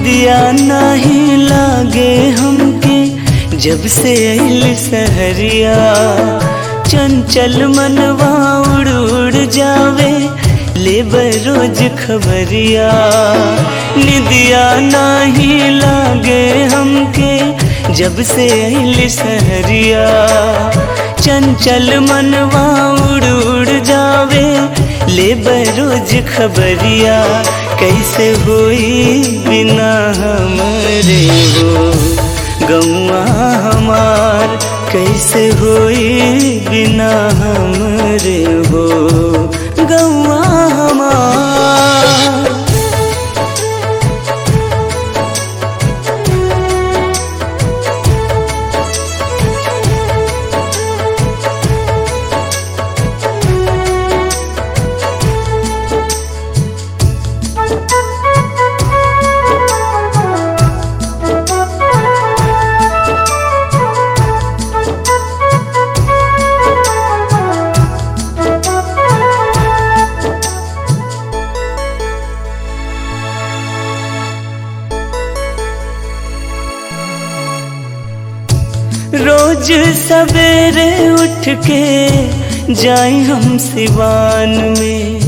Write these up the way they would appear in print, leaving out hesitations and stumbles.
निदिया नहीं लागे हमके जब से आइल सहरिया। चंचल मनवा उड़ उड़ जावे ले रोज खबरिया। निदिया नहीं लागे हमके जब से आइल सहरिया। चंचल मनवा उड़ उड़ जावे ले रोज खबरिया। कैसे होई बिना हमरे हो गौआ हमार। कैसे होई बिना हमरे हो गौआ हमार। रोज सवेरे उठ के जाई हम सिवान में।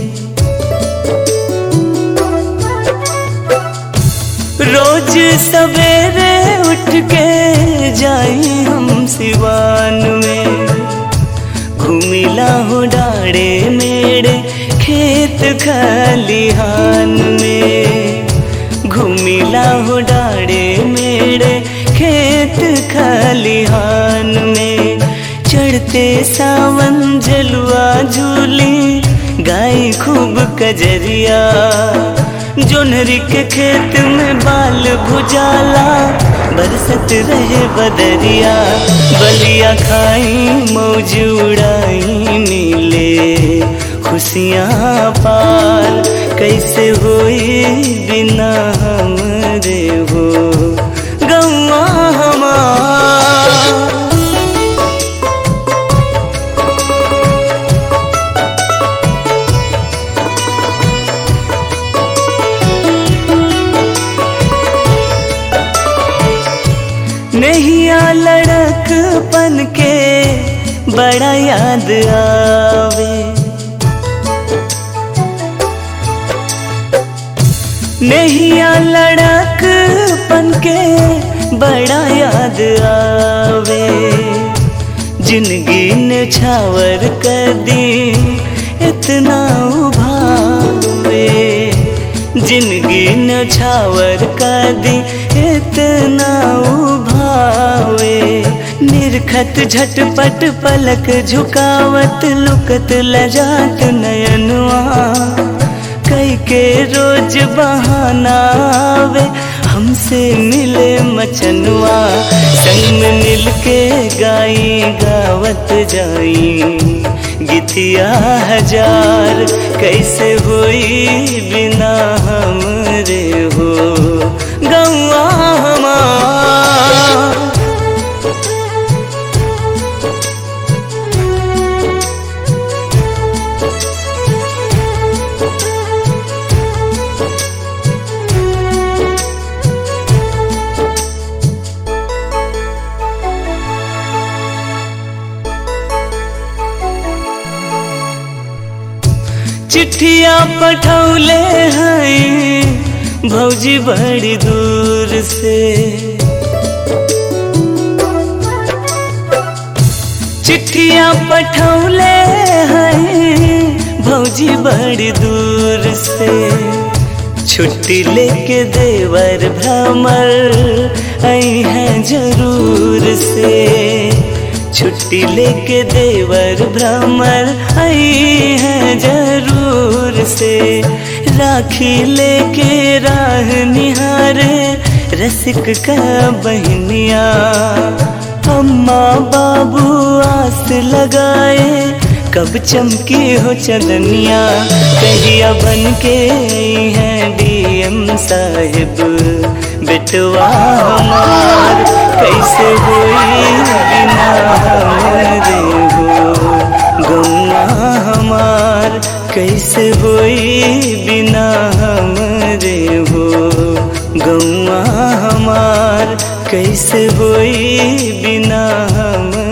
रोज सवेरे उठ के जाई हम सिवान में। घूमिला हो डाड़े मेरे खेत खलिहान में। घूमिला हो डाड़े मेरे खेत खलिहान में। चढ़ते सावन झलुआ झूली गाय खूब कजरिया। जोनहरी के खेत में बाल भुजाला बरसत रहे बदरिया। बलिया खाई मौज उड़ाई मिले खुशियाँ पार। कैसे होई बिना हमरे हो गौआ हमार। नैया लड़कपन के बड़ा याद आवे। नैया लड़कपन के बड़ा याद आवे। जिंदगी ने छावर कर दी इतना उभावे। जिंदगी ने छावर कर दी इतना उभावे। निरखत झटपट पलक झुकावत लुकत लजात नयनवा। कई के रोज बहाना आवे हमसे मिले मचनुआ। संग में मिल के गाई गावत जाई गीतिया हजार। कैसे होई बिना हमरे हो गौआ हमार। चिट्ठिया पठौले हैं भौजी बड़ी दूर से। चिट्ठिया पठौले हैं भौजी बड़ी दूर से। छुट्टी लेके देवर भ्रमर आई हैं जरूर से। छुट्टी लेके देवर भ्रमर आई है जरूर से। राखी लेके राह निहारे रसिक का बहनिया। अम्मा बाबू आस लगाए कब चमकी हो चंदनिया। कहिया बन के हैं डीएम साहिब बेटवा हमार। कैसे हुई बिना हमरे हो गौआ हमार। कैसे हुई बिना हमरे हो गौआ प्यार कैसे होई बिना हम